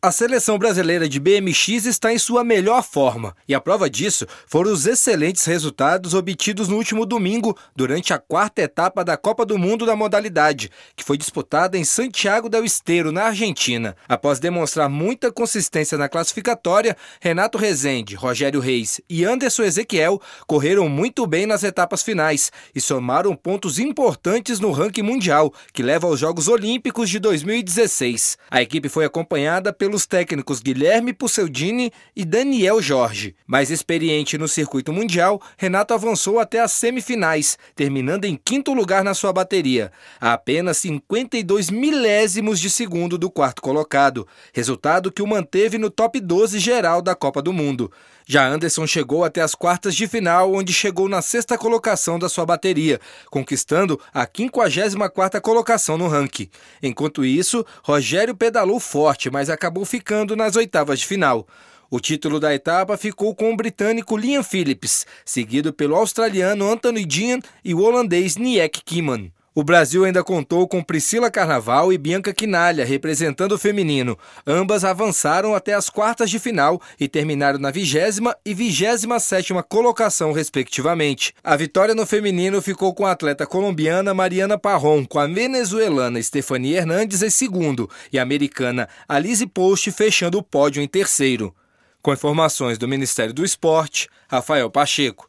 A seleção brasileira de BMX está em sua melhor forma, e a prova disso foram os excelentes resultados obtidos no último domingo durante a quarta etapa da Copa do Mundo da modalidade, que foi disputada em Santiago del Estero, na Argentina. Após demonstrar muita consistência na classificatória, Renato Rezende, Rogério Reis e Anderson Ezequiel correram muito bem nas etapas finais e somaram pontos importantes no ranking mundial, que leva aos Jogos Olímpicos de 2016. A equipe foi acompanhada pelos técnicos Guilherme Pusseldini e Daniel Jorge. Mais experiente no circuito mundial, Renato avançou até as semifinais, terminando em quinto lugar na sua bateria, a apenas 52 milésimos de segundo do quarto colocado, resultado que o manteve no top 12 geral da Copa do Mundo. Já Anderson chegou até as quartas de final, onde chegou na sexta colocação da sua bateria, conquistando a 54ª colocação no ranking. Enquanto isso, Rogério pedalou forte, mas acabou ficando nas oitavas de final. O título da etapa ficou com o britânico Liam Phillips, seguido pelo australiano Anthony Dean e o holandês Niek Kimmann. O Brasil ainda contou com Priscila Carnaval e Bianca Quinalha, representando o feminino. Ambas avançaram até as quartas de final e terminaram na 20ª e 27ª colocação, respectivamente. A vitória no feminino ficou com a atleta colombiana Mariana Parrón, com a venezuelana Stephanie Hernandes em segundo e a americana Alize Post fechando o pódio em terceiro. Com informações do Ministério do Esporte, Rafael Pacheco.